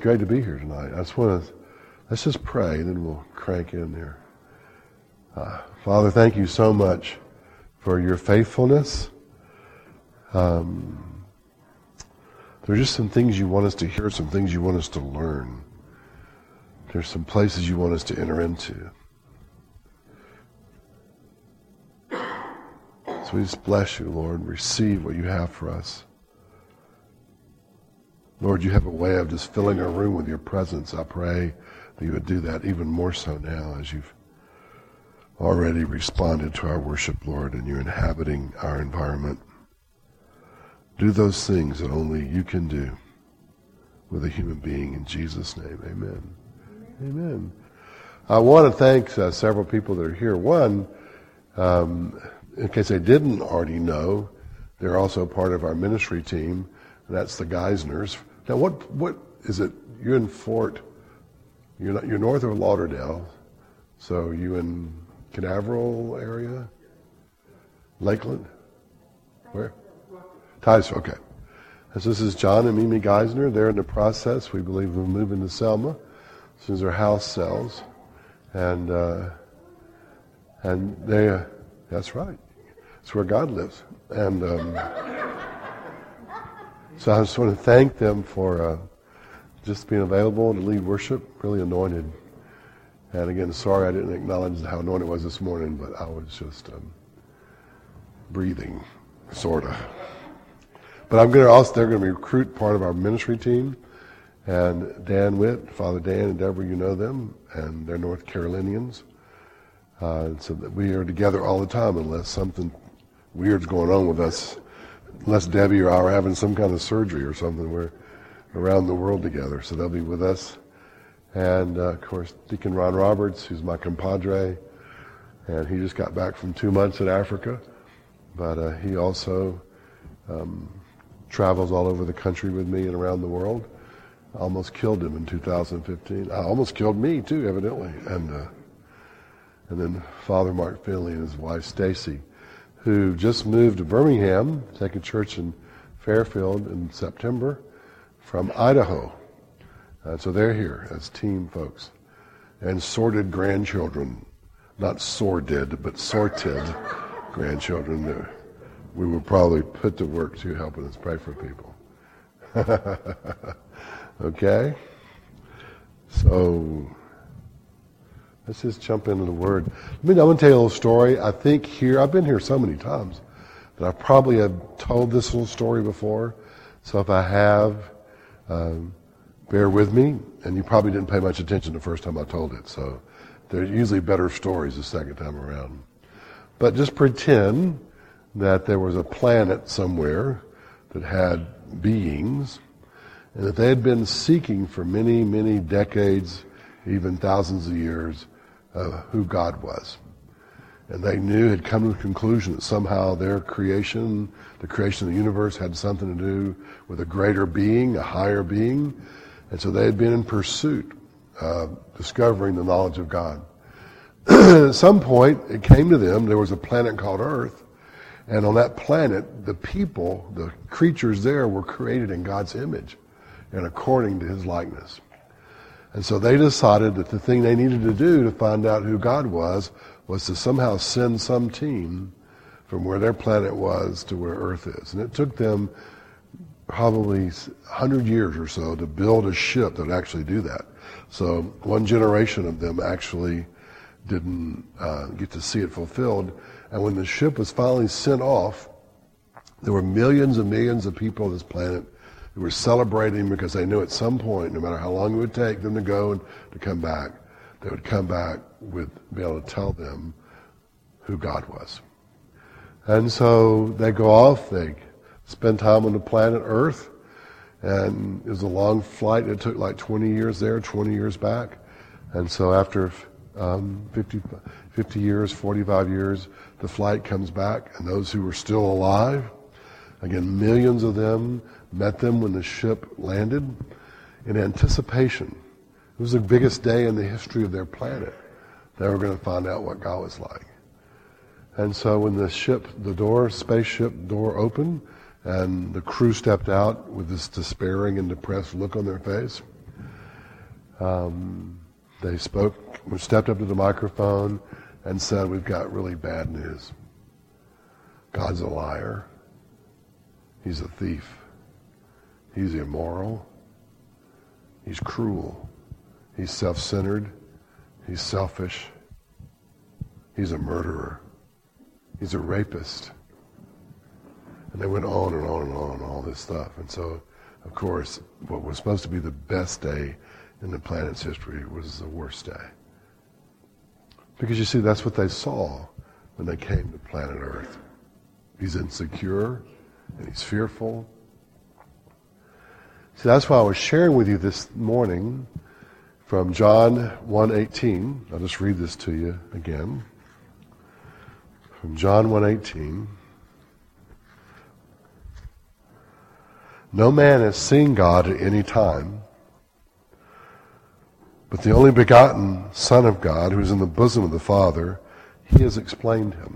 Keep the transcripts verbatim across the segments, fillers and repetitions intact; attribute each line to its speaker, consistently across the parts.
Speaker 1: great to be here tonight. I just want to, let's just pray, and then we'll crank in there. Uh, Father, thank you so much for your faithfulness. Um, there are just some things you want us to hear, some things you want us to learn. There's some places you want us to enter into. So we just bless you, Lord, and receive what you have for us. Lord, you have a way of just filling our room with your presence. I pray that you would do that even more so now as you've already responded to our worship, Lord, and you're inhabiting our environment. Do those things that only you can do with a human being in Jesus' name. Amen. Amen. I want to thank uh, several people that are here. One, um, in case they didn't already know, they're also part of our ministry team, and that's the Geisners. Now, what what is it? You're in Fort. You're not. You're north of Lauderdale, so you in Canaveral area, Lakeland, where? Tice. Okay. So this is John and Mimi Geisner. They're in the process. We believe we'll move into Selma as soon as their house sells, and uh, and they. Uh, that's right. It's where God lives, and. Um, So I just want to thank them for uh, just being available to lead worship, really anointed. And again, sorry I didn't acknowledge how anointed it was this morning, but I was just um, breathing, sort of. But I'm going to also, they're going to recruit part of our ministry team. And Dan Witt, Father Dan and Deborah, you know them, and they're North Carolinians. Uh, so that we are together all the time unless something weird's going on with us. Unless Debbie or I are having some kind of surgery or something, we're around the world together. So they'll be with us. And, uh, of course, Deacon Ron Roberts, who's my compadre. And he just got back from two months in Africa. But uh, he also um, travels all over the country with me and around the world. I almost killed him in two thousand fifteen. I almost killed me, too, evidently. And, uh, and then Father Mark Finley and his wife, Stacy, who just moved to Birmingham, taking church in Fairfield in September, from Idaho. Uh, so they're here as team folks. And sorted grandchildren, not sordid, but sorted grandchildren that we will probably put to work to helping us pray for people. Okay? So let's just jump into the Word. I mean, I'm going to tell you a little story. I think here, I've been here so many times that I probably have told this little story before. So if I have, um, bear with me. And you probably didn't pay much attention the first time I told it. So they're usually better stories the second time around. But just pretend that there was a planet somewhere that had beings, and that they had been seeking for many, many decades, even thousands of years, of who God was. And they knew, had come to the conclusion that somehow their creation, the creation of the universe, had something to do with a greater being, a higher being. And so they had been in pursuit of discovering the knowledge of God. At some point, it came to them, there was a planet called Earth, and on that planet, the people, the creatures there, were created in God's image and according to his likeness. And so they decided that the thing they needed to do to find out who God was was to somehow send some team from where their planet was to where Earth is. And it took them probably one hundred years or so to build a ship that would actually do that. So one generation of them actually didn't uh, get to see it fulfilled. And when the ship was finally sent off, there were millions and millions of people on this planet who were celebrating because they knew at some point, no matter how long it would take them to go and to come back, they would come back with be able to tell them who God was. And so they go off, they spend time on the planet Earth, and it was a long flight. It took like twenty years there, twenty years back. And so after um, fifty, fifty years, forty-five years, the flight comes back, and those who were still alive, again, millions of them, met them when the ship landed in anticipation. It was the biggest day in the history of their planet. They were going to find out what God was like. And so when the ship, the door, spaceship door opened, and the crew stepped out with this despairing and depressed look on their face, Um, they spoke, stepped up to the microphone and said, we've got really bad news. God's a liar. He's a thief. He's immoral. He's cruel. He's self-centered. He's selfish. He's a murderer. He's a rapist. And they went on and on and on and all this stuff. And so, of course, what was supposed to be the best day in the planet's history was the worst day. Because you see, that's what they saw when they came to planet Earth. He's insecure and he's fearful. See, that's why I was sharing with you this morning from John one eighteen. I'll just read this to you again. From John one eighteen. No man has seen God at any time, but the only begotten Son of God, who is in the bosom of the Father, he has explained him.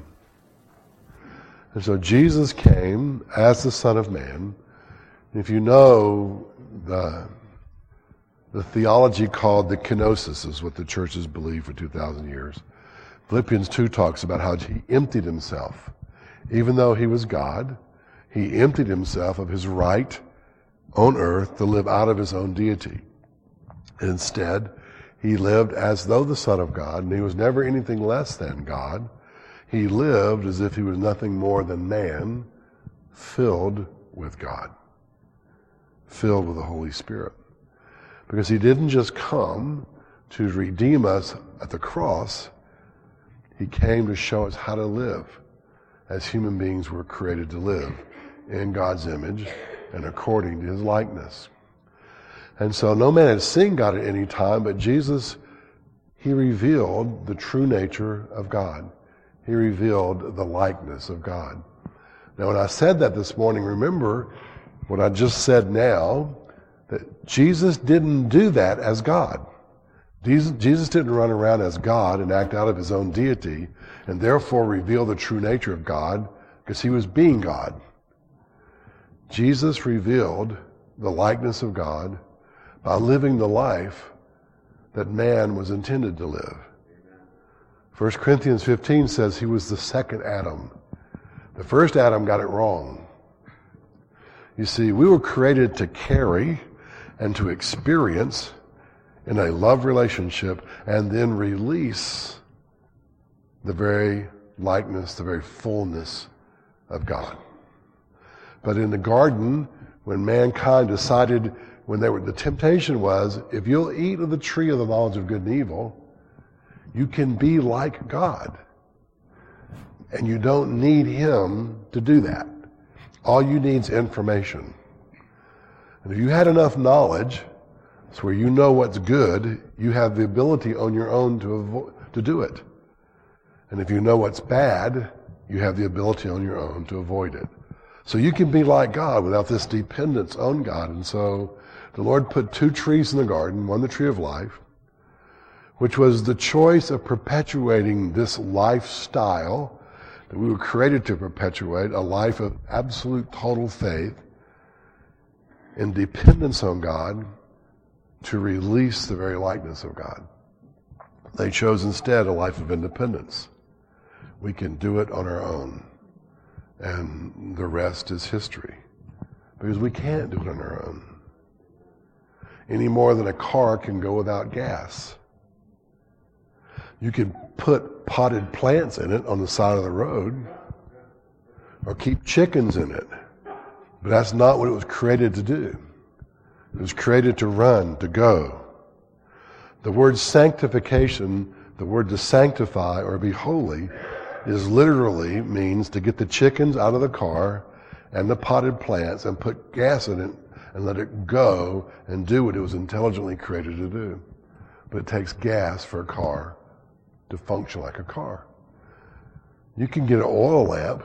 Speaker 1: And so Jesus came as the Son of Man. If you know the, the theology called the kenosis is what the church has believed for two thousand years. Philippians two talks about how he emptied himself. Even though he was God, he emptied himself of his right on earth to live out of his own deity. Instead, he lived as though the Son of God, and he was never anything less than God. He lived as if he was nothing more than man, filled with God, filled with the Holy Spirit. Because he didn't just come to redeem us at the cross, he came to show us how to live as human beings were created to live in God's image and according to his likeness. And so no man had seen God at any time, but Jesus, he revealed the true nature of God. He revealed the likeness of God. Now, when I said that this morning, remember what I just said now, that Jesus didn't do that as God. Jesus, Jesus didn't run around as God and act out of his own deity and therefore reveal the true nature of God because he was being God. Jesus revealed the likeness of God by living the life that man was intended to live. First Corinthians fifteen says he was the second Adam. The first Adam got it wrong. You see, we were created to carry and to experience in a love relationship and then release the very likeness, the very fullness of God. But in the garden, when mankind decided, when they were, the temptation was, if you'll eat of the tree of the knowledge of good and evil, you can be like God. And you don't need him to do that. All you need is information. And if you had enough knowledge, so where you know what's good, you have the ability on your own to avo- to do it. And if you know what's bad, you have the ability on your own to avoid it. So you can be like God without this dependence on God. And so the Lord put two trees in the garden, one the tree of life, which was the choice of perpetuating this lifestyle that we were created to perpetuate, a life of absolute total faith and dependence on God to release the very likeness of God. They chose instead a life of independence. We can do it on our own. And the rest is history. Because we can't do it on our own. Any more than a car can go without gas. You can put potted plants in it on the side of the road, or keep chickens in it. But that's not what it was created to do. It was created to run, to go. The word sanctification, the word to sanctify or be holy, is literally means to get the chickens out of the car and the potted plants and put gas in it and let it go and do what it was intelligently created to do. But it takes gas for a car to function like a car. You can get an oil lamp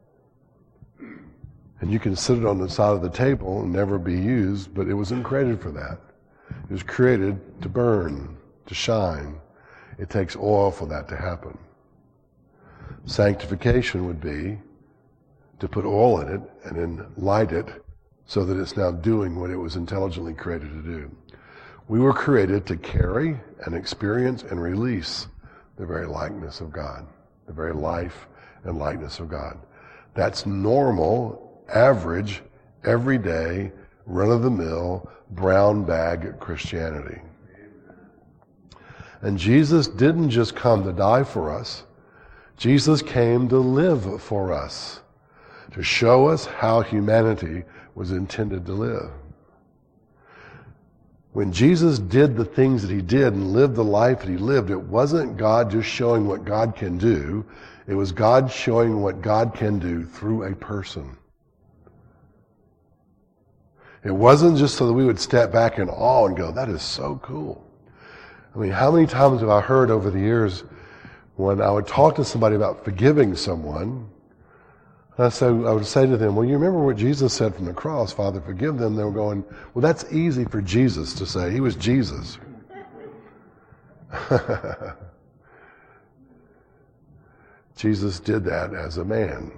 Speaker 1: and you can sit it on the side of the table and never be used, but it wasn't created for that. It was created to burn, to shine. It takes oil for that to happen. Sanctification would be to put oil in it and then light it so that it's now doing what it was intelligently created to do. We were created to carry and experience and release the very likeness of God, the very life and likeness of God. That's normal, average, everyday, run-of-the-mill, brown bag Christianity. And Jesus didn't just come to die for us. Jesus came to live for us, to show us how humanity was intended to live. When Jesus did the things that he did and lived the life that he lived, it wasn't God just showing what God can do. It was God showing what God can do through a person. It wasn't just so that we would step back in awe and go, that is so cool. I mean, how many times have I heard over the years when I would talk to somebody about forgiving someone, and I, say, I would say to them, well, you remember what Jesus said from the cross, Father, forgive them. They were going, well, that's easy for Jesus to say. He was Jesus. Jesus did that as a man,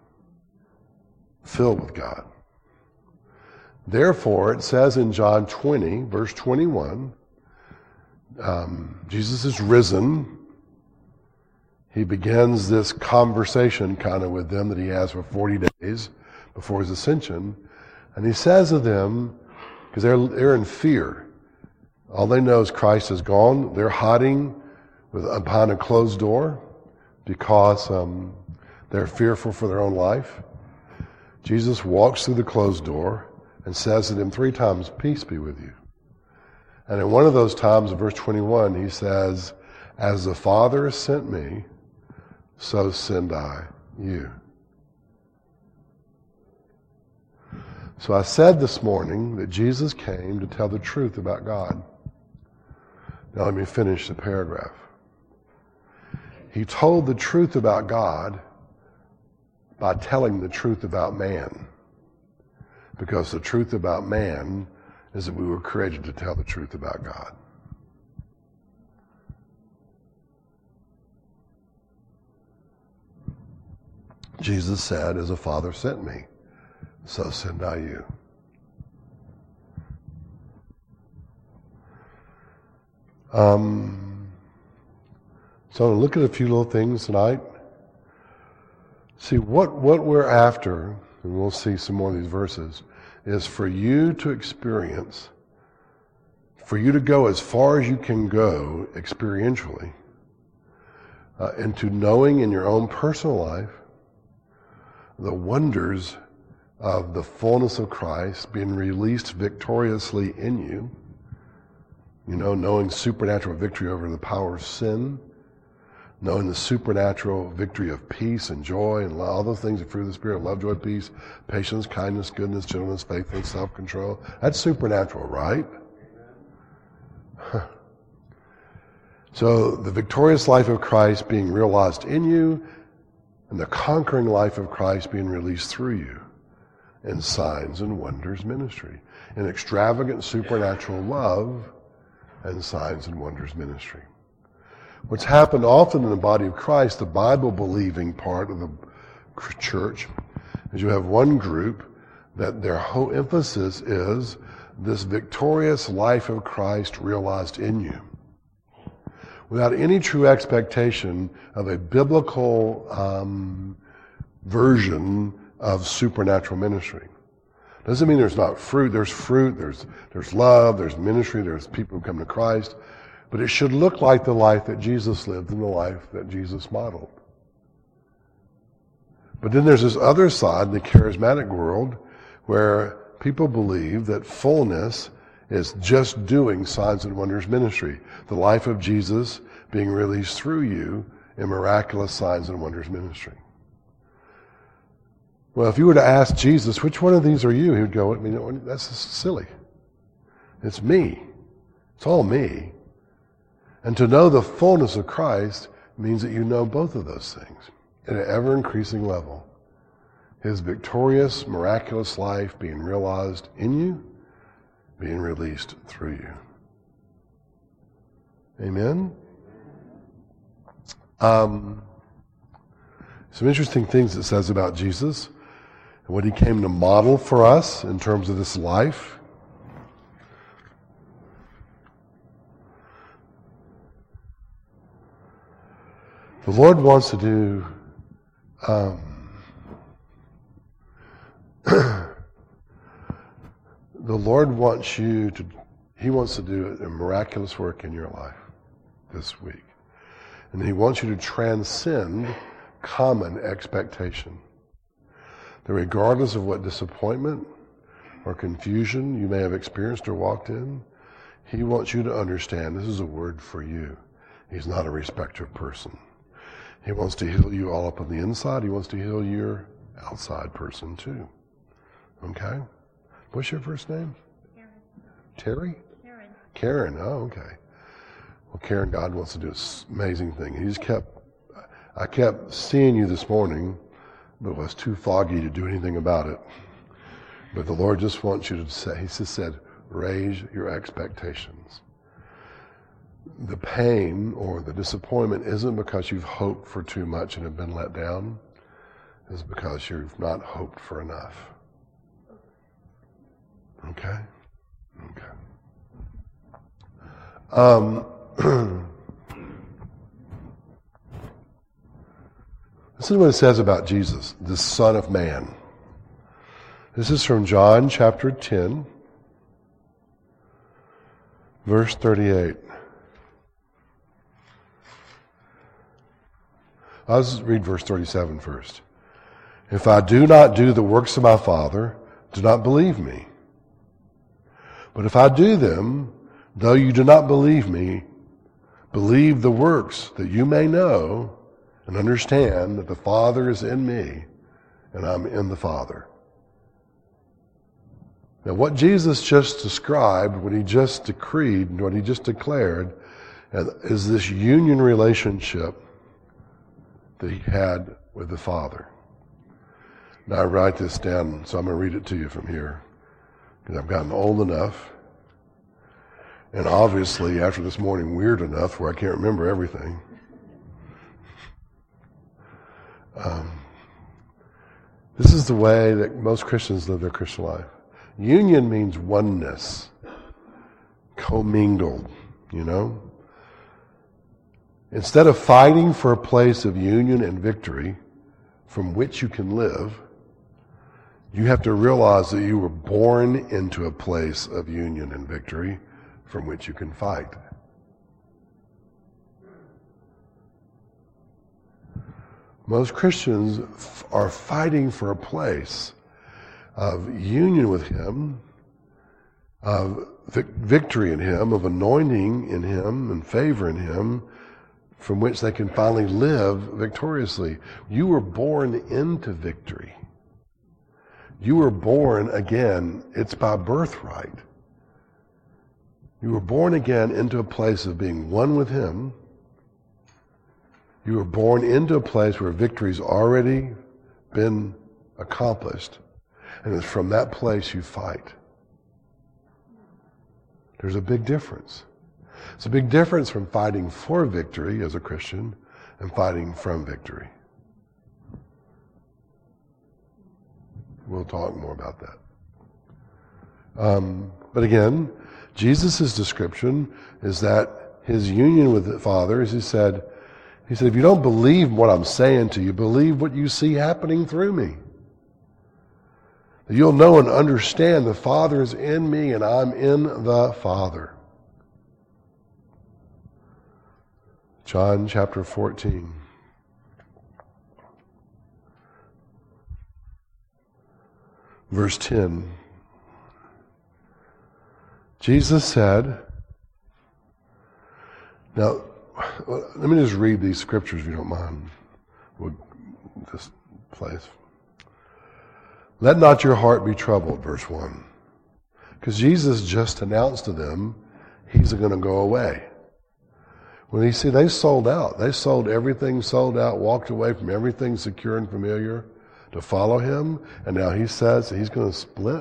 Speaker 1: filled with God. Therefore, it says in John twenty, verse twenty-one, um, Jesus is risen. He begins this conversation kind of with them that he has for forty days before his ascension. And he says to them, because they're, they're in fear. All they know is Christ is gone. They're hiding with, behind a closed door because um, they're fearful for their own life. Jesus walks through the closed door and says to them three times, peace be with you. And in one of those times, in verse twenty-one, he says, as the Father sent me, so send I you. So I said this morning that Jesus came to tell the truth about God. Now let me finish the paragraph. He told the truth about God by telling the truth about man. Because the truth about man is that we were created to tell the truth about God. Jesus said, as the Father sent me, so send I you. Um, so I'm going to look at a few little things tonight. See, what, what we're after, and we'll see some more of these verses, is for you to experience, for you to go as far as you can go experientially, uh, into knowing in your own personal life the wonders of the fullness of Christ being released victoriously in you. You know, knowing supernatural victory over the power of sin, knowing the supernatural victory of peace and joy and all those things, the fruit of the Spirit, love, joy, peace, patience, kindness, goodness, gentleness, faithfulness, self-control. That's supernatural, right? Huh. So the victorious life of Christ being realized in you, and the conquering life of Christ being released through you in signs and wonders ministry, in extravagant supernatural love and signs and wonders ministry. What's happened often in the body of Christ, the Bible-believing part of the church, is you have one group that their whole emphasis is this victorious life of Christ realized in you, without any true expectation of a biblical um, version of supernatural ministry. Doesn't mean there's not fruit. There's fruit, there's, there's love, there's ministry, there's people who come to Christ. But it should look like the life that Jesus lived and the life that Jesus modeled. But then there's this other side, the charismatic world, where people believe that fullness is just doing signs and wonders ministry. The life of Jesus being released through you in miraculous signs and wonders ministry. Well, if you were to ask Jesus, which one of these are you? He would go, I mean, that's silly. It's me. It's all me. And to know the fullness of Christ means that you know both of those things at an ever-increasing level. His victorious, miraculous life being realized in you, being released through you. Amen? Um, some interesting things it says about Jesus and what he came to model for us in terms of this life. The Lord wants to do um, the Lord wants you to, He wants to do a miraculous work in your life this week. And He wants you to transcend common expectation. That regardless of what disappointment or confusion you may have experienced or walked in, He wants you to understand this is a word for you. He's not a respecter of person. He wants to heal you all up on the inside. He wants to heal your outside person too. Okay? What's your first name?
Speaker 2: Karen.
Speaker 1: Terry?
Speaker 2: Karen.
Speaker 1: Karen, oh, okay. Well, Karen, God wants to do this amazing thing. He just kept, I kept seeing you this morning, but it was too foggy to do anything about it. But the Lord just wants you to say, He just said, raise your expectations. The pain or the disappointment isn't because you've hoped for too much and have been let down. It's because you've not hoped for enough. Okay? Okay. Um, this is what it says about Jesus, the Son of Man. This is from John chapter ten, verse thirty-eight. I'll just read verse thirty-seven first. If I do not do the works of my Father, do not believe me. But if I do them, though you do not believe me, believe the works, that you may know and understand that the Father is in me and I'm in the Father. Now what Jesus just described, what He just decreed, and what He just declared, is this union relationship that He had with the Father. Now I write this down, so I'm going to read it to you from here. Because I've gotten old enough, and obviously after this morning weird enough where I can't remember everything. Um, this is the way that most Christians live their Christian life. Union means oneness, commingled, you know. Instead of fighting for a place of union and victory from which you can live, you have to realize that you were born into a place of union and victory from which you can fight. Most Christians f- are fighting for a place of union with Him, of vic- victory in Him, of anointing in Him and favor in Him, from which they can finally live victoriously. You were born into victory. You were born again. It's by birthright. You were born again into a place of being one with Him. You were born into a place where victory's already been accomplished. And it's from that place you fight. There's a big difference. It's a big difference from fighting for victory as a Christian and fighting from victory. We'll talk more about that. Um, but again, Jesus' description is that His union with the Father, as He said, He said, if you don't believe what I'm saying to you, believe what you see happening through me. You'll know and understand the Father is in me and I'm in the Father. John chapter fourteen. Verse ten. Jesus said, now, let me just read these scriptures if you don't mind. We'll, this place. Let not your heart be troubled, verse one. Because Jesus just announced to them He's going to go away. When He see they sold out. They sold everything, sold out, walked away from everything secure and familiar to follow Him. And now He says He's going to split.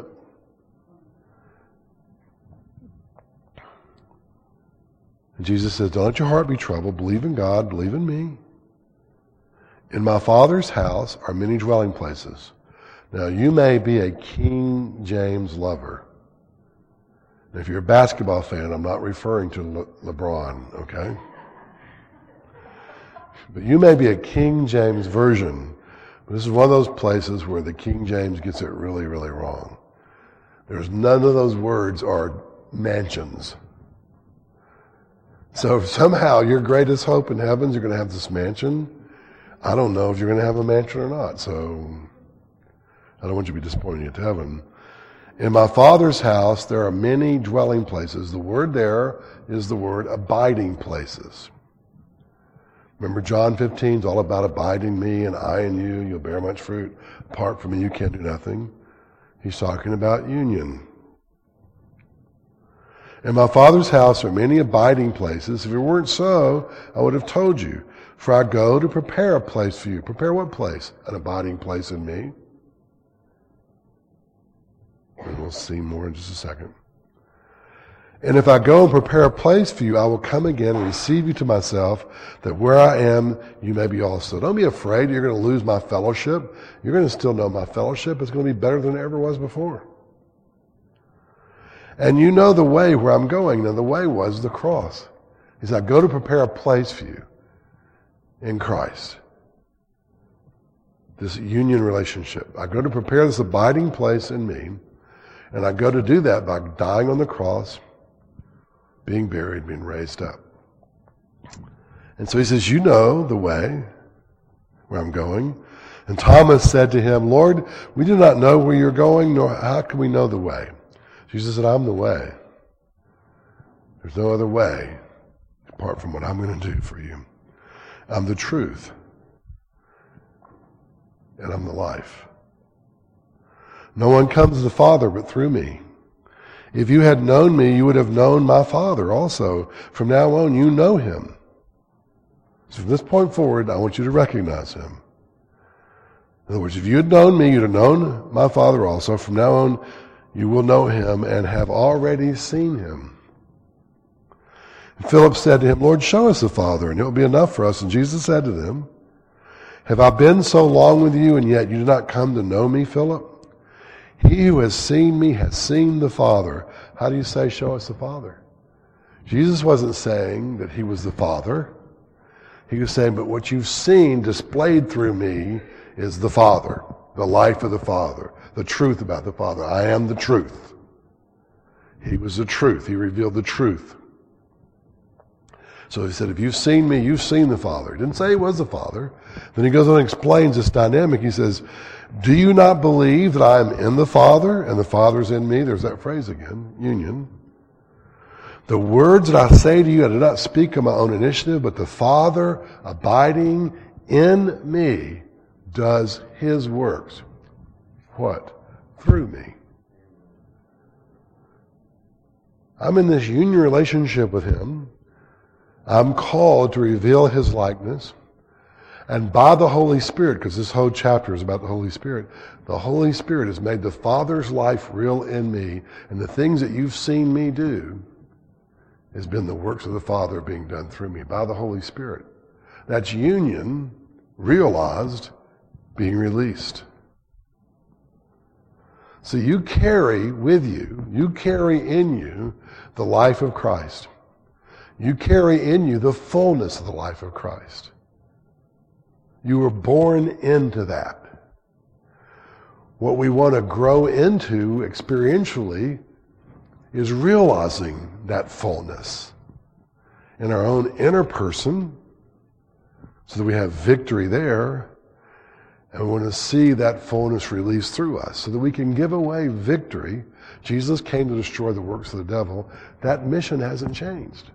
Speaker 1: And Jesus says, don't let your heart be troubled. Believe in God. Believe in me. In my Father's house are many dwelling places. Now, you may be a King James lover. And if you're a basketball fan, I'm not referring to Le- LeBron, okay? But you may be a King James version. But this is one of those places where the King James gets it really, really wrong. There's none of those words are mansions. So if somehow your greatest hope in heaven is you're going to have this mansion, I don't know if you're going to have a mansion or not. So I don't want you to be disappointed you get to heaven. In my Father's house, there are many dwelling places. The word there is the word abiding places. Remember John fifteen is all about abiding in me and I in you. You'll bear much fruit. Apart from me, you can't do nothing. He's talking about union. In my Father's house are many abiding places. If it weren't so, I would have told you. For I go to prepare a place for you. Prepare what place? An abiding place in me. And we'll see more in just a second. And if I go and prepare a place for you, I will come again and receive you to myself, that where I am, you may be also. Don't be afraid you're going to lose my fellowship. You're going to still know my fellowship. It's going to be better than it ever was before. And you know the way where I'm going. Now the way was the cross. He said, I go to prepare a place for you in Christ. This union relationship. I go to prepare this abiding place in me. And I go to do that by dying on the cross, being buried, being raised up. And so he says, you know the way where I'm going. And Thomas said to him, Lord, we do not know where you're going, nor how can we know the way? Jesus said, I'm the way. There's no other way apart from what I'm going to do for you. I'm the truth. And I'm the life. No one comes to the Father but through me. If you had known me, you would have known my Father also. From now on, you know him. So from this point forward, I want you to recognize him. In other words, if you had known me, you'd have known my Father also. From now on, you will know him and have already seen him. And Philip said to him, Lord, show us the Father, and it will be enough for us. And Jesus said to them, have I been so long with you, and yet you do not come to know me, Philip? He who has seen me has seen the Father. How do you say, show us the Father? Jesus wasn't saying that he was the Father. He was saying, but what you've seen displayed through me is the Father, the life of the Father, the truth about the Father. I am the truth. He was the truth. He revealed the truth. So he said, if you've seen me, you've seen the Father. He didn't say he was the Father. Then he goes on and explains this dynamic. He says, do you not believe that I am in the Father and the Father's in me? There's that phrase again, union. The words that I say to you, I do not speak of my own initiative, but the Father abiding in me does his works. What? Through me. I'm in this union relationship with him. I'm called to reveal his likeness. And by the Holy Spirit, because this whole chapter is about the Holy Spirit, the Holy Spirit has made the Father's life real in me. And the things that you've seen me do has been the works of the Father being done through me by the Holy Spirit. That's union realized, being released. So you carry with you, you carry in you the life of Christ. You carry in you the fullness of the life of Christ. You were born into that. What we want to grow into experientially is realizing that fullness in our own inner person so that we have victory there, and we want to see that fullness released through us so that we can give away victory. Jesus came to destroy the works of the devil. That mission hasn't changed.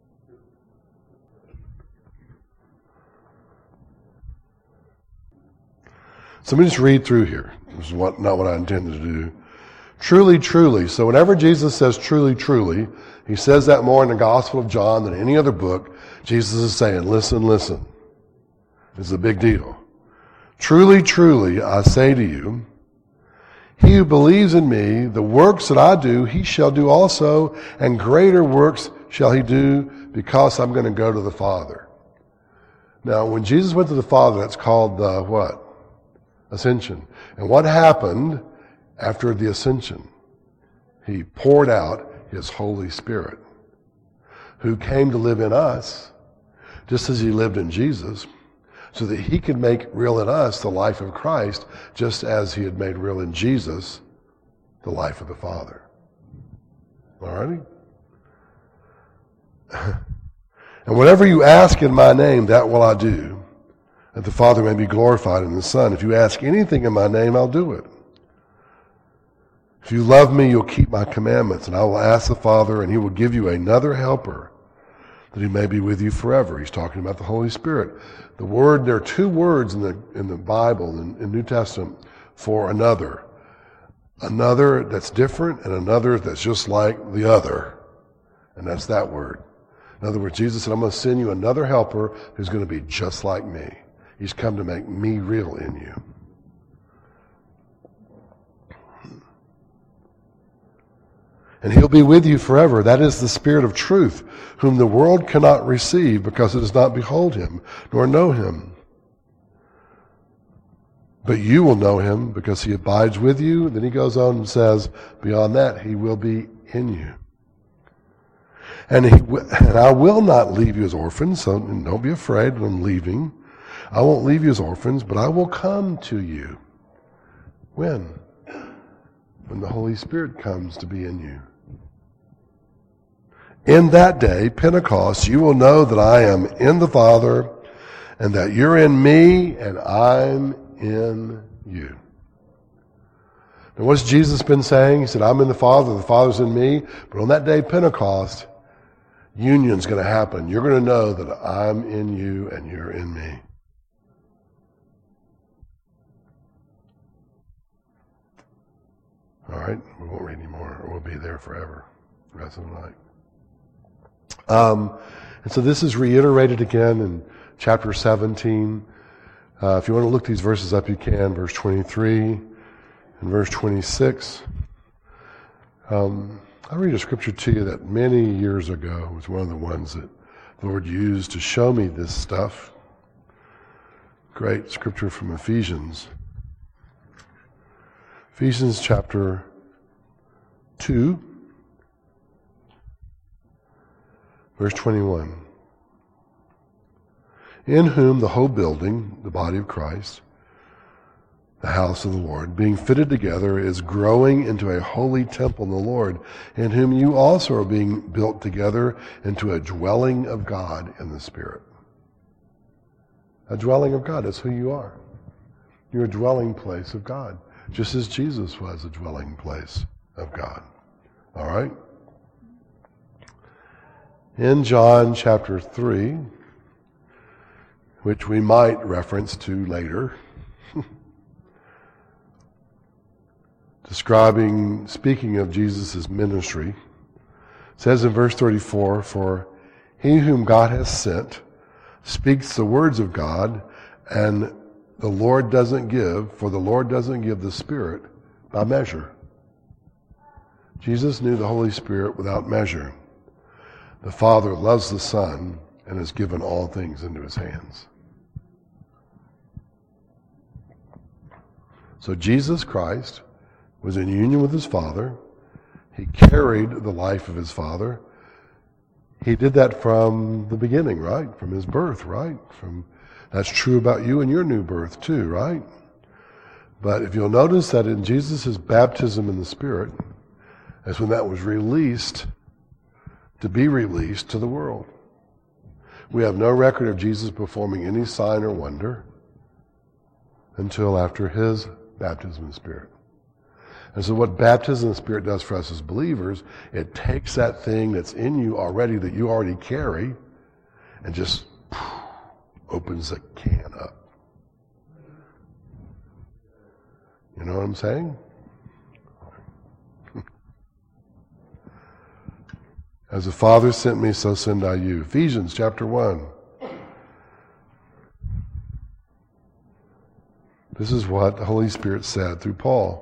Speaker 1: So let me just read through here. This is what, not what I intended to do. Truly, truly. So whenever Jesus says truly, truly, he says that more in the Gospel of John than any other book. Jesus is saying, listen, listen. This is a big deal. Truly, truly, I say to you, he who believes in me, the works that I do, he shall do also, and greater works shall he do, because I'm going to go to the Father. Now, when Jesus went to the Father, that's called the what? Ascension. And what happened after the ascension? He poured out his Holy Spirit, who came to live in us, just as he lived in Jesus. so that he could make real in us the life of Christ, just as he had made real in Jesus the life of the Father. All righty? And whatever you ask in my name, that will I do, that the Father may be glorified in the Son. If you ask anything in my name, I'll do it. If you love me, you'll keep my commandments, and I will ask the Father, and he will give you another helper, that he may be with you forever. He's talking about the Holy Spirit. The word, there are two words in the in the Bible, in, in New Testament, for another. Another that's different, and another that's just like the other. And that's that word. In other words, Jesus said, I'm going to send you another helper who's going to be just like me. He's come to make me real in you. And he'll be with you forever. That is the Spirit of truth, whom the world cannot receive because it does not behold him, nor know him. But you will know him because he abides with you. Then he goes on and says, beyond that, he will be in you. And, he, and I will not leave you as orphans, so don't be afraid when I'm leaving. I won't leave you as orphans, but I will come to you. When? When the Holy Spirit comes to be in you. In that day, Pentecost, you will know that I am in the Father, and that you're in me, and I'm in you. Now, what's Jesus been saying? He said, I'm in the Father, the Father's in me. But on that day, Pentecost, union's going to happen. You're going to know that I'm in you and you're in me. All right, we won't read anymore, or we'll be there forever, the rest of the night. Um, and so this is reiterated again in chapter seventeen. Uh, if you want to look these verses up, you can. Verse twenty-three and verse twenty-six. Um, I'll read a scripture to you that many years ago was one of the ones that the Lord used to show me this stuff. Great scripture from Ephesians. Ephesians chapter two, verse twenty-one. In whom the whole building, the body of Christ, the house of the Lord, being fitted together, is growing into a holy temple in the Lord, in whom you also are being built together into a dwelling of God in the Spirit. A dwelling of God, that's who you are. You're a dwelling place of God, just as Jesus was a dwelling place of God. All right? In John chapter three, which we might reference to later, describing, speaking of Jesus' ministry, it says in verse thirty-four, for he whom God has sent speaks the words of God, and the Lord doesn't give, for the Lord doesn't give the Spirit by measure. Jesus knew the Holy Spirit without measure. The Father loves the Son and has given all things into his hands. So Jesus Christ was in union with his Father. He carried the life of his Father. He did that from the beginning, right? From his birth, right? From that's true about you and your new birth too, right? But if you'll notice that in Jesus' baptism in the Spirit, that's when that was released, to be released to the world. We have no record of Jesus performing any sign or wonder until after his baptism in the Spirit. And so what baptism in the Spirit does for us as believers, it takes that thing that's in you already, that you already carry, and just opens the can up. You know what I'm saying? As the Father sent me, so send I you. Ephesians chapter one. This is what the Holy Spirit said through Paul.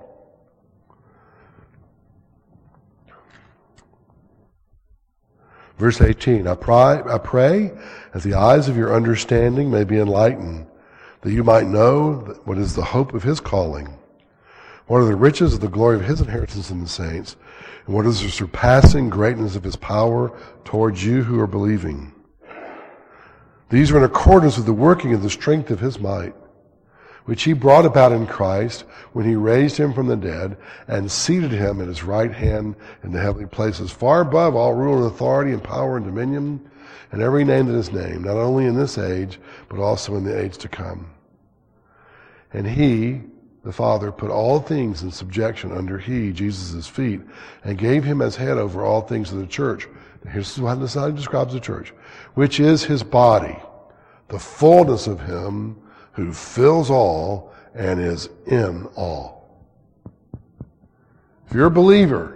Speaker 1: Verse eighteen, I pray, I pray that the eyes of your understanding may be enlightened, that you might know what is the hope of his calling, what are the riches of the glory of his inheritance in the saints, and what is the surpassing greatness of his power towards you who are believing, These were in accordance with the working of the strength of his might, which he brought about in Christ when he raised him from the dead and seated him at his right hand in the heavenly places, far above all rule and authority and power and dominion, and every name that is named, not only in this age, but also in the age to come. And he, the Father, put all things in subjection under he, Jesus' feet, and gave him as head over all things to the church. Here's how he describes the church, which is his body, the fullness of him who fills all and is in all. If you're a believer,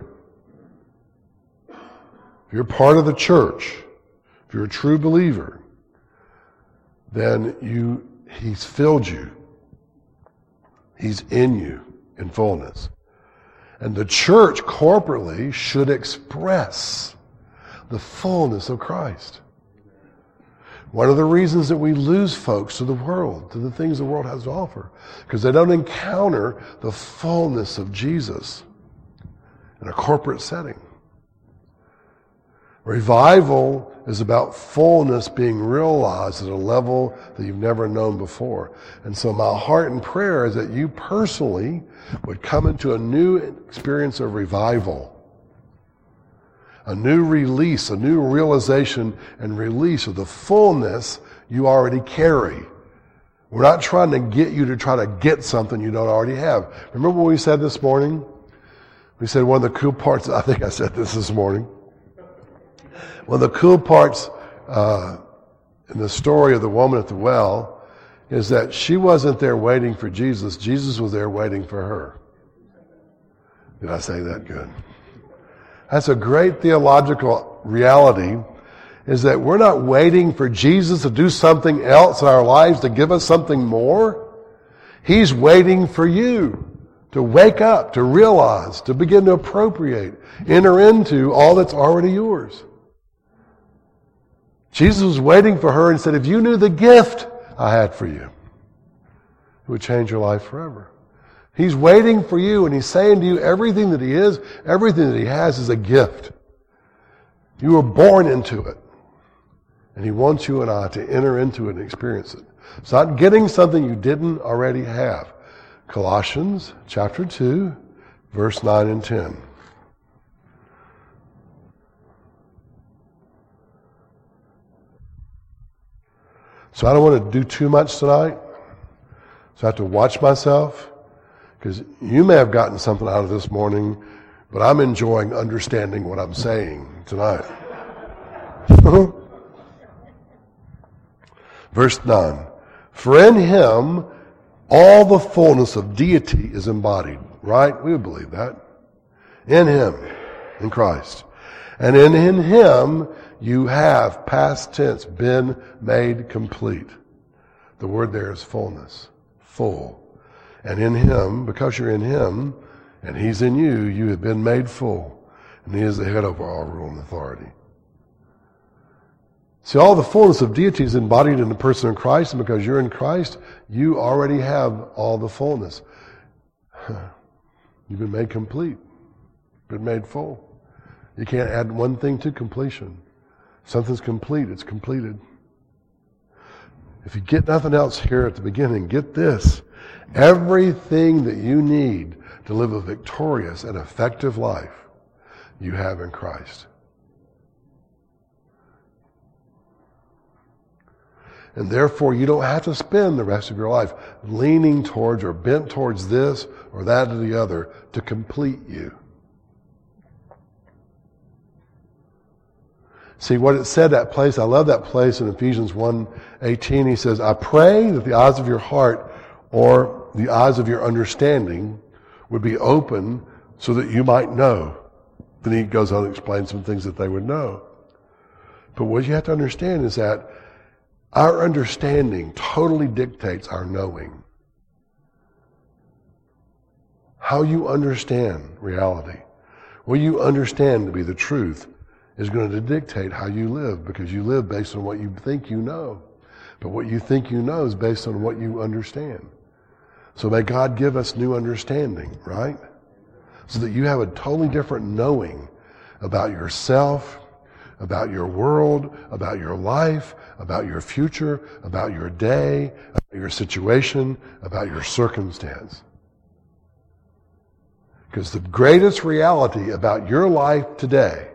Speaker 1: if you're part of the church, if you're a true believer, then you, he's filled you. He's in you in fullness. And the church corporately should express the fullness of Christ. One of the reasons that we lose folks to the world, to the things the world has to offer, because they don't encounter the fullness of Jesus in a corporate setting. Revival is about fullness being realized at a level that you've never known before. And so my heart and prayer is that you personally would come into a new experience of revival. A new release, a new realization and release of the fullness you already carry. We're not trying to get you to try to get something you don't already have. Remember what we said this morning? We said one of the cool parts, I think I said this this morning. One of the cool parts uh, in the story of the woman at the well is that she wasn't there waiting for Jesus. Jesus was there waiting for her. Did I say that good? That's a great theological reality, is that we're not waiting for Jesus to do something else in our lives to give us something more. He's waiting for you to wake up, to realize, to begin to appropriate, enter into all that's already yours. Jesus was waiting for her and said, if you knew the gift I had for you, it would change your life forever. He's waiting for you, and he's saying to you, everything that he is, everything that he has is a gift. You were born into it. And he wants you and I to enter into it and experience it. It's not getting something you didn't already have. Colossians chapter two, verse nine and ten. So I don't want to do too much tonight. So I have to watch myself. Because you may have gotten something out of this morning, but I'm enjoying understanding what I'm saying tonight. Verse nine. For in him all the fullness of deity is embodied. Right? We would believe that. In him. In Christ. And in, in him you have, past tense, been made complete. The word there is fullness. Full. And in him, because you're in him, and he's in you, you have been made full. And he is the head over all rule and authority. See, all the fullness of deity is embodied in the person of Christ, and because you're in Christ, you already have all the fullness. You've been made complete. Been made full. You can't add one thing to completion. Something's complete, it's completed. If you get nothing else here at the beginning, get this. Everything that you need to live a victorious and effective life, you have in Christ. And therefore, you don't have to spend the rest of your life leaning towards or bent towards this or that or the other to complete you. See, what it said, that place, I love that place in Ephesians one eighteen. He says, I pray that the eyes of your heart or the eyes of your understanding would be open so that you might know. Then he goes on to explain some things that they would know. But what you have to understand is that our understanding totally dictates our knowing. How you understand reality, what you understand to be the truth, is going to dictate how you live, because you live based on what you think you know. But what you think you know is based on what you understand. So may God give us new understanding, right? So that you have a totally different knowing about yourself, about your world, about your life, about your future, about your day, about your situation, about your circumstance. Because the greatest reality about your life today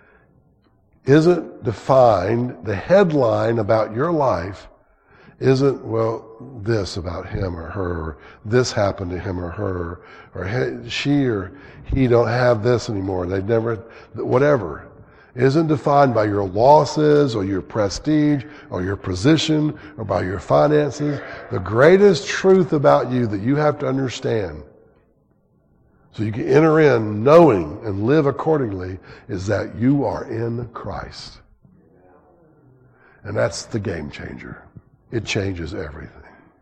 Speaker 1: isn't defined, the headline about your life isn't, well, this about him or her, or this happened to him or her, or he, she or he don't have this anymore. They've never, whatever. Isn't defined by your losses or your prestige or your position or by your finances. The greatest truth about you that you have to understand so you can enter in knowing and live accordingly is that you are in Christ. And that's the game changer. It changes everything.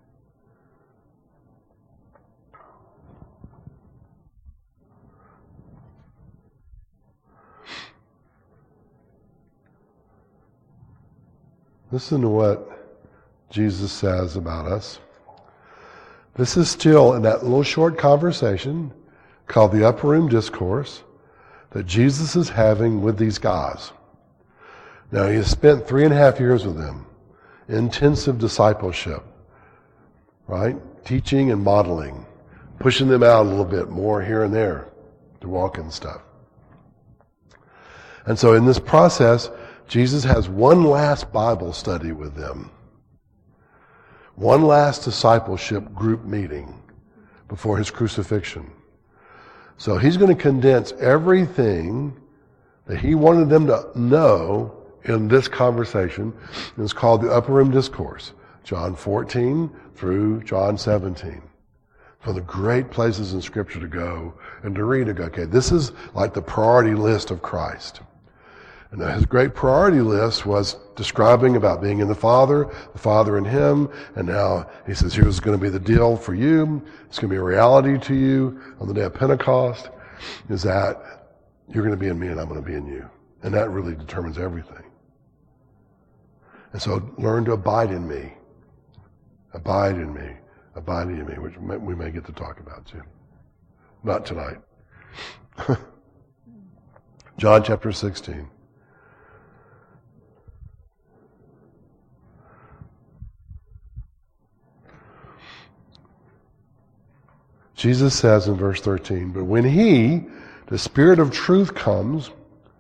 Speaker 1: Listen to what Jesus says about us. This is still in that little short conversation called the Upper Room Discourse that Jesus is having with these guys. Now, he has spent three and a half years with them. Intensive discipleship, right? Teaching and modeling, pushing them out a little bit more here and there to walk in stuff. And so in this process, Jesus has one last Bible study with them. One last discipleship group meeting before his crucifixion. So he's going to condense everything that he wanted them to know in this conversation. It's called the Upper Room Discourse, John fourteen through John seventeen. One of the great places in Scripture to go and to read. To go, okay, this is like the priority list of Christ. And his great priority list was describing about being in the Father, the Father in him, and now he says, here's going to be the deal for you. It's going to be a reality to you on the day of Pentecost, is that you're going to be in me and I'm going to be in you. And that really determines everything. And so learn to abide in me. Abide in me. Abide in me, which we may get to talk about too. Not tonight. John chapter sixteen. Jesus says in verse thirteen, but when he, the Spirit of truth, comes,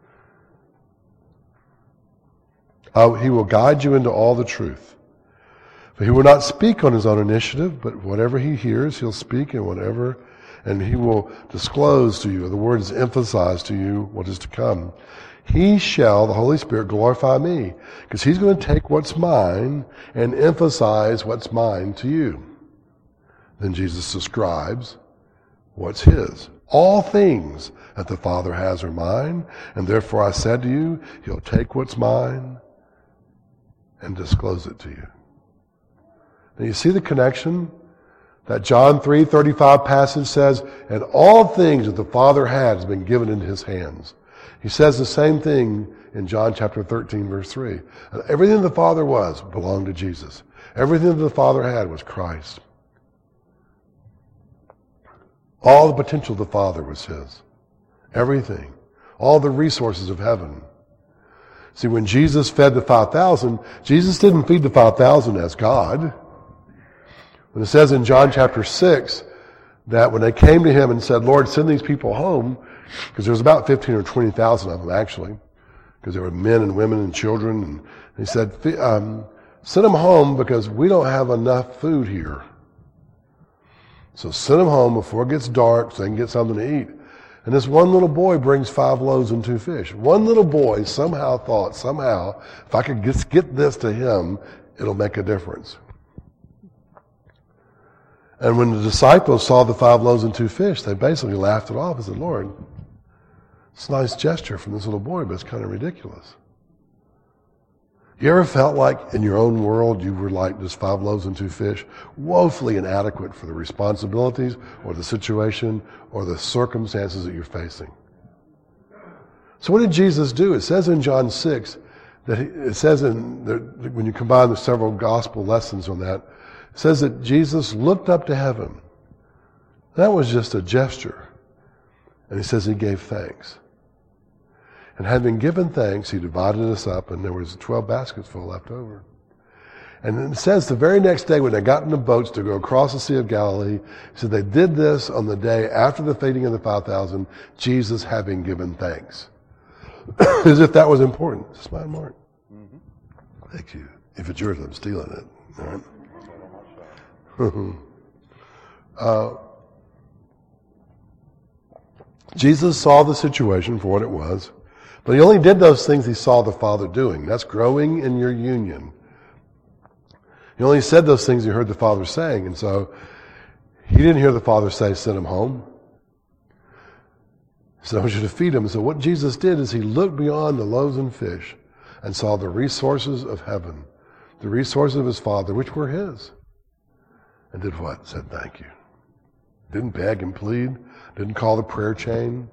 Speaker 1: uh, he will guide you into all the truth. For he will not speak on his own initiative, but whatever he hears, he'll speak, and whatever, and he will disclose to you, the word is emphasized to you what is to come. He shall, the Holy Spirit, glorify me, because he's going to take what's mine and emphasize what's mine to you. Then Jesus describes what's his. All things that the Father has are mine, and therefore I said to you, he'll take what's mine and disclose it to you. And you see the connection? That John three thirty-five passage says, and all things that the Father has been given into his hands. He says the same thing in John chapter thirteen, verse three. And everything the Father was belonged to Jesus. Everything that the Father had was Christ. All the potential of the Father was his. Everything. All the resources of heaven. See, when Jesus fed the five thousand, Jesus didn't feed the five thousand as God. When it says in John chapter six that when they came to him and said, Lord, send these people home, because there was about fifteen or twenty thousand of them actually, because there were men and women and children, and he said, um, send them home because we don't have enough food here. So send them home before it gets dark so they can get something to eat. And this one little boy brings five loaves and two fish. One little boy somehow thought, somehow, if I could just get this to him, it'll make a difference. And when the disciples saw the five loaves and two fish, they basically laughed it off and said, Lord, it's a nice gesture from this little boy, but it's kind of ridiculous. You ever felt like in your own world you were like just five loaves and two fish, woefully inadequate for the responsibilities or the situation or the circumstances that you're facing? So what did Jesus do? It says in John six, that he, it says in the, when you combine the several gospel lessons on that, it says that Jesus looked up to heaven. That was just a gesture. And he says he gave thanks. And having given thanks, he divided us up, and there was twelve baskets full left over. And it says the very next day when they got in the boats to go across the Sea of Galilee, he said they did this on the day after the feeding of the five thousand, Jesus having given thanks. As if that was important. This is mine, Mark. Mm-hmm. Thank you. If it's yours, I'm stealing it. All right. uh, Jesus saw the situation for what it was, but he only did those things he saw the Father doing. That's growing in your union. He only said those things he heard the Father saying, and so he didn't hear the Father say, send him home. He said, I want you to feed him. So what Jesus did is he looked beyond the loaves and fish and saw the resources of heaven, the resources of his Father, which were his. And did what? Said thank you. Didn't beg and plead. Didn't call the prayer chain.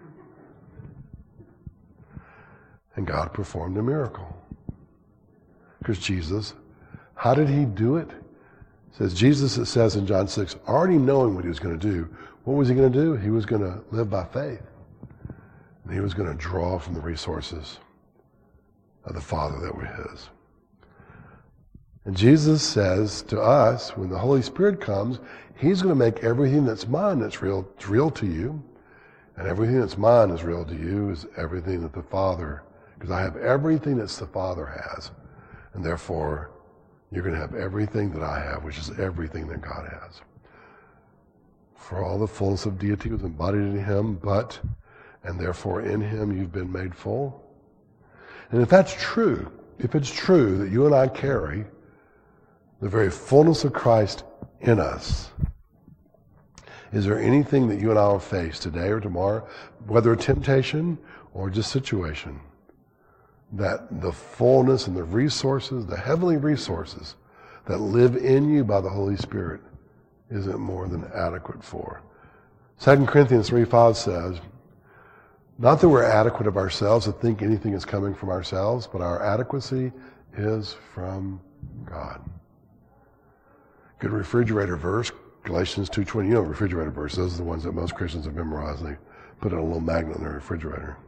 Speaker 1: And God performed a miracle. Because Jesus, how did he do it? It says Jesus, it says in John six, already knowing what he was going to do. What was he going to do? He was going to live by faith. And he was going to draw from the resources of the Father that were his. And Jesus says to us, when the Holy Spirit comes, he's going to make everything that's mine that's real, it's real to you. And everything that's mine is real to you is everything that the Father, because I have everything that the Father has. And therefore, you're going to have everything that I have, which is everything that God has. For all the fullness of deity was embodied in him, but, and therefore in him you've been made full. And if that's true, if it's true that you and I carry the very fullness of Christ in us, is there anything that you and I will face today or tomorrow, whether a temptation or just situation, that the fullness and the resources, the heavenly resources that live in you by the Holy Spirit isn't more than adequate for? Second Corinthians three five says, not that we're adequate of ourselves to think anything is coming from ourselves, but our adequacy is from God. Good refrigerator verse, Galatians two twenty. You know refrigerator verse, those are the ones that most Christians have memorized. They put in a little magnet in their refrigerator.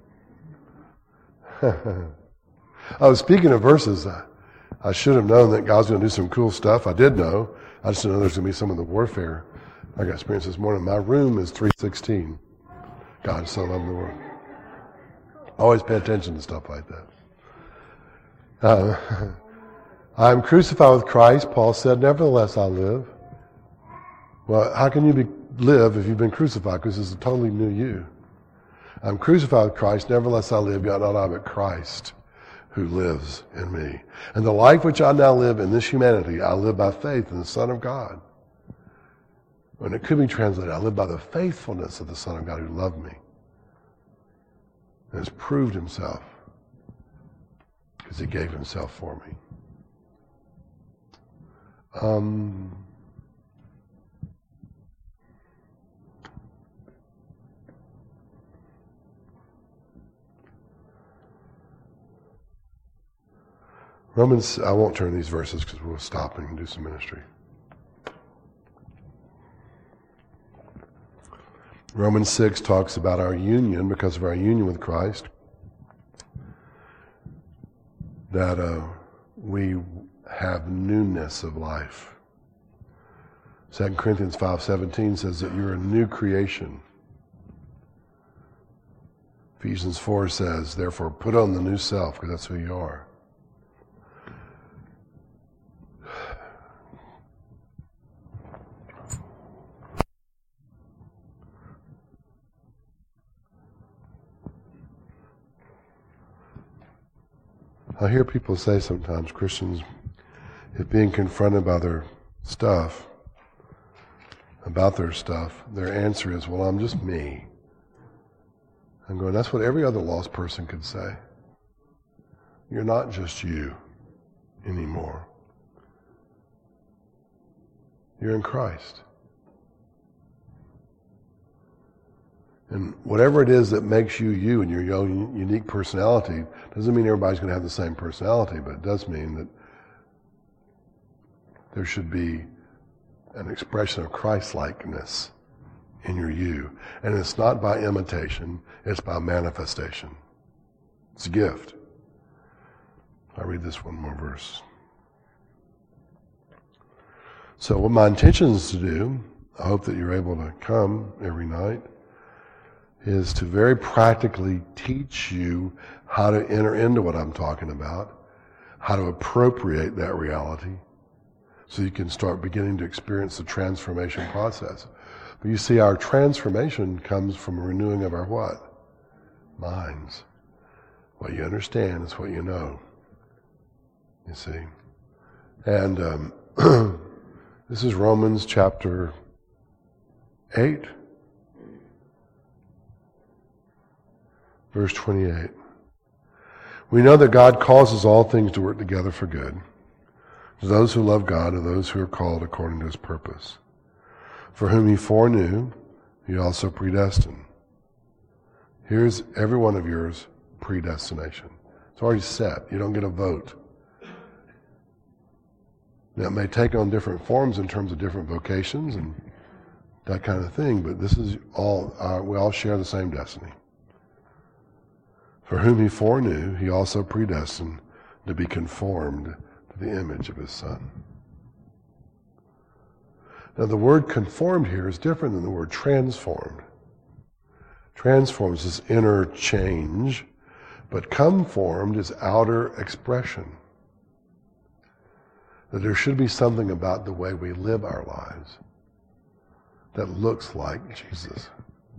Speaker 1: Oh, speaking of verses, I, I should have known that God's going to do some cool stuff. I did know. I just didn't know there's going to be some of the warfare I got experienced this morning. My room is three sixteen. God so loved the world. Always pay attention to stuff like that. Uh, I am crucified with Christ, Paul said, nevertheless I live. Well, how can you be, live if you've been crucified? Because it's a totally new you. I'm crucified with Christ, nevertheless I live, yet not I, but Christ who lives in me. And the life which I now live in this humanity, I live by faith in the Son of God. And it could be translated, I live by the faithfulness of the Son of God who loved me and has proved himself because he gave himself for me. Um, Romans, I won't turn these verses because we'll stop and do some ministry. Romans six talks about our union, because of our union with Christ, that uh, we have newness of life. Second Corinthians five seventeen says that you're a new creation. Ephesians four says, therefore, put on the new self, because that's who you are. I hear people say sometimes, Christians, if being confronted by their stuff, about their stuff, their answer is, well, I'm just me. I'm going, that's what every other lost person could say. You're not just you anymore. You're in Christ. And whatever it is that makes you you and your own unique personality, doesn't mean everybody's going to have the same personality, but it does mean that there should be an expression of Christ-likeness in your you. And it's not by imitation, it's by manifestation. It's a gift. I'll read this one more verse. So what my intention is to do, I hope that you're able to come every night, is to very practically teach you how to enter into what I'm talking about, how to appropriate that reality, so you can start beginning to experience the transformation process. But you see, our transformation comes from a renewing of our what? Minds. What you understand is what you know. You see. And um, this is Romans chapter eight, verse twenty-eight. We know that God causes all things to work together for good, to those who love God and those who are called according to his purpose. For whom he foreknew, he also predestined. Here's every one of yours predestination. It's already set. You don't get a vote. Now, it may take on different forms in terms of different vocations and that kind of thing, but this is all, uh, we all share the same destiny. For whom he foreknew, he also predestined to be conformed to the image of his Son. Now, the word conformed here is different than the word transformed. Transformed is this inner change, but conformed is outer expression. That there should be something about the way we live our lives that looks like Jesus.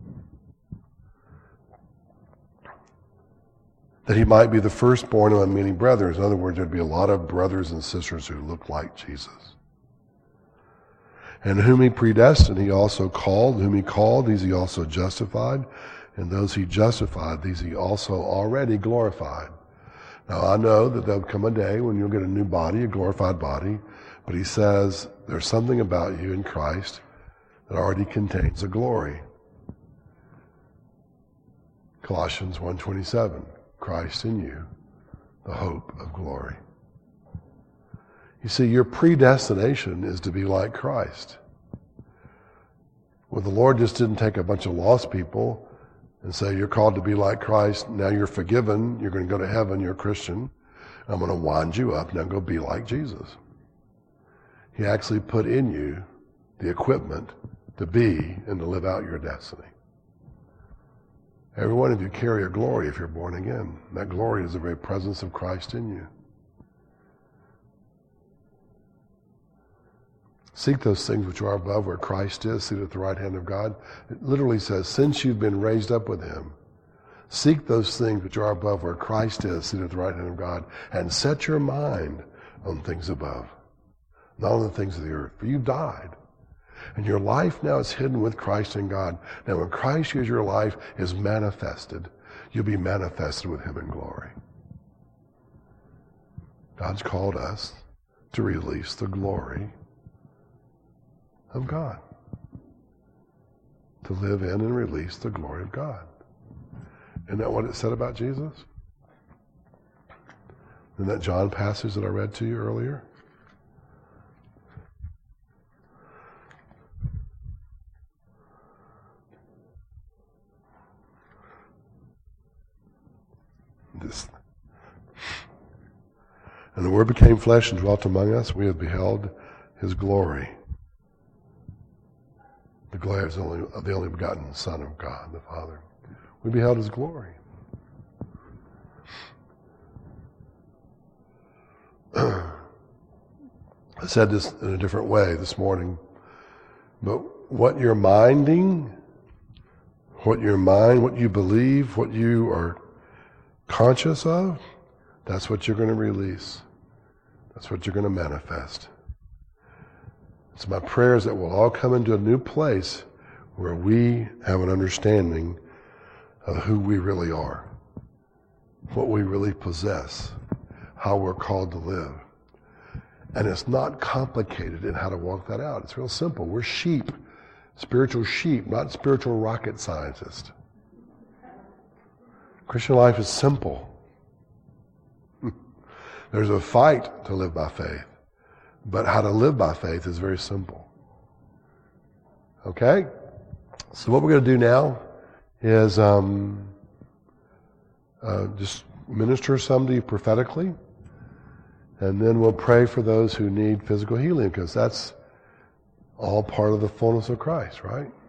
Speaker 1: That he might be the firstborn among many brothers. In other words, there'd be a lot of brothers and sisters who look like Jesus. And whom he predestined, he also called. Whom he called, these he also justified. And those he justified, these he also already glorified. Now, I know that there'll come a day when you'll get a new body, a glorified body, but he says there's something about you in Christ that already contains a glory. Colossians one twenty-seven, Christ in you, the hope of glory. You see, your predestination is to be like Christ. Well, the Lord just didn't take a bunch of lost people and say, you're called to be like Christ, now you're forgiven, you're going to go to heaven, you're a Christian, I'm going to wind you up, now go be like Jesus. He actually put in you the equipment to be and to live out your destiny. Every one of you carry a glory if you're born again. That glory is the very presence of Christ in you. Seek those things which are above where Christ is, seated at the right hand of God. It literally says, since you've been raised up with him, seek those things which are above where Christ is, seated at the right hand of God, and set your mind on things above, not on the things of the earth. For you've died, and your life now is hidden with Christ in God. Now when Christ, who is your life, is manifested, you'll be manifested with him in glory. God's called us to release the glory of God. To live in and release the glory of God. Isn't that what it said about Jesus? In that John passage that I read to you earlier? This. And the Word became flesh and dwelt among us. We have beheld his glory. The glory is only of the only begotten Son of God, the Father. We beheld his glory. I said this in a different way this morning, but what you're minding, what your mind, what you believe, what you are conscious of, that's what you're going to release. That's what you're going to manifest. It's my prayers that we'll all come into a new place where we have an understanding of who we really are, what we really possess, how we're called to live. And it's not complicated in how to walk that out. It's real simple. We're sheep, spiritual sheep, not spiritual rocket scientists. Christian life is simple. There's a fight to live by faith. But how to live by faith is very simple. Okay? So what we're going to do now is um, uh, just minister some to you prophetically, and then we'll pray for those who need physical healing, because that's all part of the fullness of Christ, right?